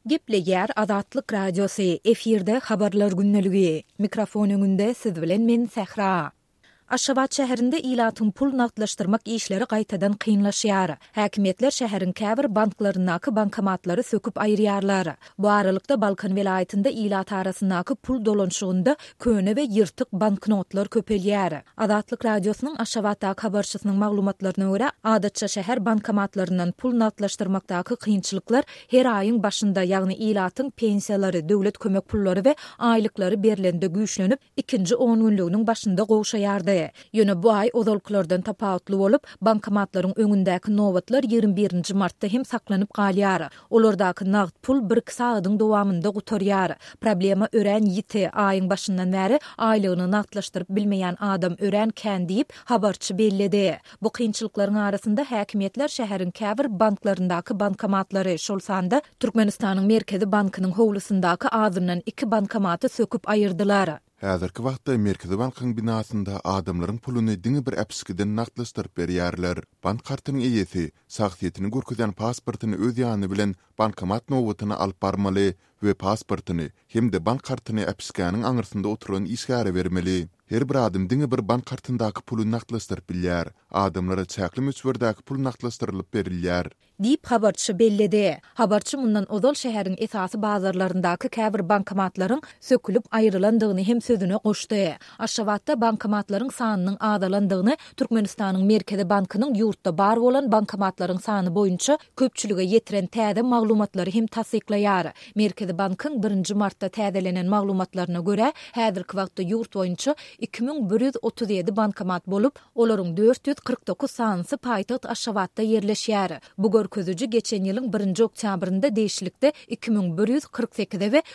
Gepleyer Azatlyk Radiosu efirde habarlar günneligi. Mikrofon öňünde siz bilen men Sehra. Aşgabat şäherinde ilatyn pul naqdlaşdyrmak işleri gaýtadan kynlaşýar. Häkimetler şäherin käbir banklarynaky bankomatlary söküp aýrýarlar. Bu aralykda Balkan welaýatynda ilat arasyndaky pul dolanşygynda köne we ýyrtyk banknotlar köpelýär. Azatlyk Radiosynyň Aşgabatdaky habarçysynyň maglumatlaryna görä, adatça şäher bankomatlaryndan pul naqdlaşdyrmakdaky kynçylyklar her aýyň başynda, ýagny ilatyň pensiýalary, döwlet kömek pullary we aýlyklary berilende güýçlenip, ikinji 10 günlüğiniň başynda gowşaýardy. Ýöne bu ay ozalyklardan tapawutly bolup, bankomatlaryň öňündäki nowatlar 21 martda hem saklanyp galýar. Olardaky nagd pul bir saýadyň dowamynda gutarýar. Problema ören ýiti aýyň başyndan bäri aýlygyny naqdlaşdyryp bilmeýän adam ören kän diýip habarçy belledi. Bu kynçylyklaryň arasynda häkimetler şäherin käbir banklaryndaky bankomatlary, şol sanda Türkmenistanyň Merkezi Bankynyň howlusyndaky azyndan 2 bankomaty söküp aýyrdylar. Häzirki wagtda Merkezi Bankyň binasynda adamlaryň puluny diňe bir äpskiden naqdlaşdyryp berýärler. Bank kartynyň eýesi sagtyetini görkezýän pasportyny öz ýanyny bilen bankomat nowatyny alyp barmaly we pasportyny hem-de bank kartyny äpskäniň aňyrsynda oturan işgäre bermeli. Her bir adam diňe bir bank kartyndaky puly naqdlaşdyryp bilýär. Adamlara çäkli müçberdaky pul naqdlaşdyrylyp berilýär. Diýip habarçy belledi. Habarçy mundan Ozal şäheriniň esasy bazarlaryndaky käbir bankomatlaryň sökülüp aýrylandygyny hem sözüne goşdy. Aşgabatda bankomatlaryň sanynyň azalandygyny Türkmenistanyň Merkezi Bankynyň ýurtda bar bolan bankomatlaryň sany boýunça köpçülige ýetiren täze maglumatlary hem tasdiklaýar. Merkezi Bankyň 1 martda täzelenen maglumatlaryna görä, häzirki wagtda ýurt boýunça 2137 bankomat bolup, olaryň 449 sanysy paýtaxt Aşgabatda ýerleşýär. Bu görkezüji geçen ýylyň 1 oktýabrynda değişiklikde 2148 we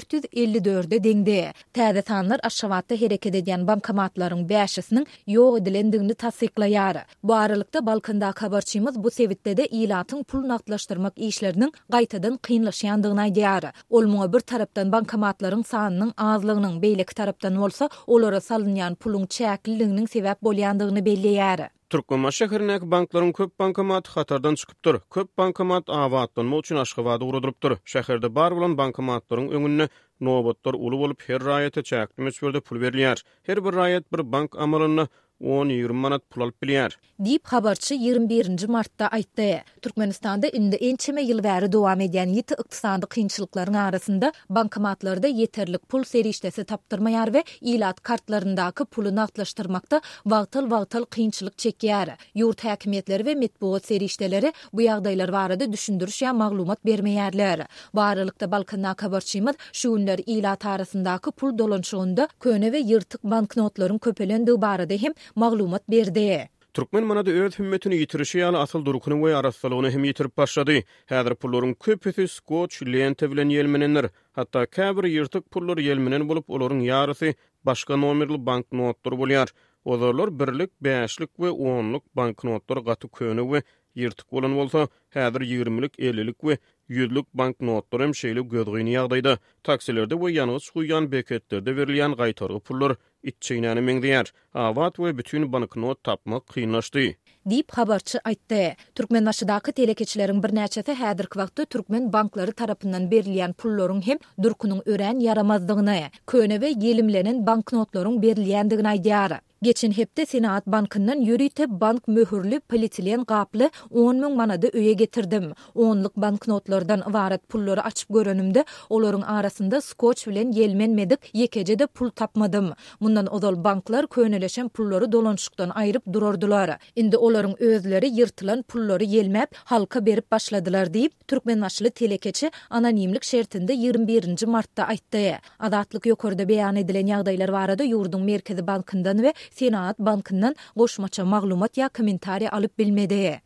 454 deňdi. Täze sanlar Aşgabatda hereket edýän bankomatlaryň 5-siniň ýok edilendigini tasdiklaýar. Bu aralykda Balkandaky habarçymyz bu sebitde de ilatyň pul naqdlaşdyrmak işleriniň gaýtadan kynlaşýandygyny aýdýar. Ol muňa bir tarapdan bankomatlaryň sanynyň azlygynyň, beýleki tarapdan bolsa olara salynýan puluň çäkliliginiň sebäp bolýandygyny belleýär. Türkmen şäherindäki banklaryň köp bankomaty hatardan çykypdyr. Köp bankomat awatlanma üçin Aşgabada guradyrypdyr. Şäherde bar bolan bankomatlaryň öňünde nowatlar uly bolup her raýata çäkli müçberde pul berilýär. Her bir raýat bir bank amalyny 10-20 manat pul alyp bilýär. Diýip habarçy 21 martda aýtdy. Türkmenistanda indi ençeme ýyl bäri dowam edýän ýiti ykdysady kynçylyklaryň arasynda bankomatlarda ýeterlik pul serişdesi tapdyrmaýar we ilat kartlaryndaky puly naqdlaşdyrmakda wagtal kynçylyk çekýär. Ýurt häkimetleri we metbuat serişdeleri bu ýagdaýlar barada düşündiriş ýa maglumat bermeýärler. Bu aralykda Balkandaky habarçymyz şu günler ilat arasyndaky pul dolanşygynda köne we ýyrtyk banknotlaryň köpelendiği barada hem maglumat berdi. Türkmen manada öz hümmetini ýitirişi ýaly asyl durukuny we araslygyny hem ýitirip başlady. Häzir pullaryň köpüsi skoç lente bilen ýelmenenler, hatda käbir ýyrtyk pullar ýelmenen bolup olaryň ýarysy başga nomerli banknotlar bolýar. Ozarlar birlik, 5lik we 10lik banknotlar gaty köne we ýyrtyk bolan bolsa, häzir 20lik, 50lik we 100lik banknotlar hem şeýle gödgüni ýagdaýda. Taksilerde we ýanygy çyýan beketlerde berilýän gaýtargy pullar itçeýnäni meňdeýär. Awat we bütün banknot tapmak kynlaşdy. Diýip habarçy aýtdy. Türkmenbaşydaky telekeçileriň bir näçesi häzirki wagtda Türkmen banklary tarapyndan berilýän pullaryň hem durkunyň ören yaramazdygyny, köne we ýelimlenen banknotlaryň berilýändigini aýdýar. Geçen hepde Senat Bankynyň ýürüte bank möhürli polietilen gaply 10.000 manada öýe getirdim. 10lik banknotlardan ibaret pullary açyp görenimde olaryň arasynda skoç bilen ýelmenmedik ýekejede pul tapmadım. Mundan ozal banklar köneleşen pullary dolanşykdan aýryp durardylar. Indi olaryň özleri ýyrtylan pullary ýelmäp halka berip başladylar diýip Türkmenbaşly telekeçi anonimlik şertinde 21 martda aýtdy. Azatlyk ýokarda beýan edilen ýagdaýlar barada ýurdun Merkezi Bankyndan we Senat Bankyndan goşmaça maglumat ýa kommentariýa alyp bilmedi.